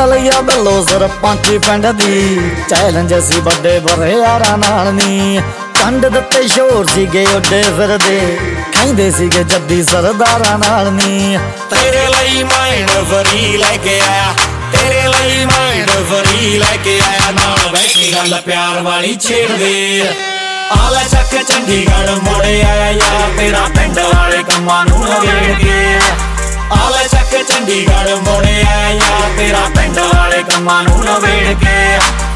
ਬਦਲ ਗਿਆ ਬੱਲੋ ਸਰਪੰਚੀ ਪਿੰਡ ਦੀ। ਚੈਲੰਜ ਸੀ ਵੱਡੇ ਬਰੇ ਯਾਰਾਂ ਨਾਲ ਨੀ, ਕੰਡ ਦਿੱਤੇ ਸ਼ੋਰ ਸੀਗੇ ਉੱਡੇ ਫਿਰਦੇ, ਕਹਿੰਦੇ ਸੀਗੇ ਜੱਦੀ ਸਰਦਾਰਾਂ ਨਾਲ ਨੀ। ਤੇਰੇ ਲਈ ਮਾਈਂਡ ਫਰੀ ਲੈ ਕੇ ਆਇਆ, ਤੇਰੇ ਲਈ ਮਾਈਂਡ ਫਰੀ ਲੈ ਕੇ ਆਇਆ। ਨਾਲ ਬੈਠੀ ਗੱਲ ਪਿਆਰ ਵਾਲੀ ਛੇੜਦੇ, ਆਲਾ ਚੱਕ ਚੰਡੀਗੜ੍ਹ ਮੁੜੇ ਆਇਆ ਯਾਰ ਤੇਰਾ ਪਿੰਡ ਵਾਲੇ ਕੰਮਾਂ ਨੂੰ ਨਵੇੜ ਕੇ। ਆਲਾ ਚੱਕ ਚੰਡੀਗੜ੍ਹ ਮੁੜੇ ਆਇਆ ਯਾਰ ਤੇਰਾ ਪਿੰਡ ਵਾਲੇ ਕੰਮਾਂ ਨੂੰ ਨਵੇੜ ਕੇ।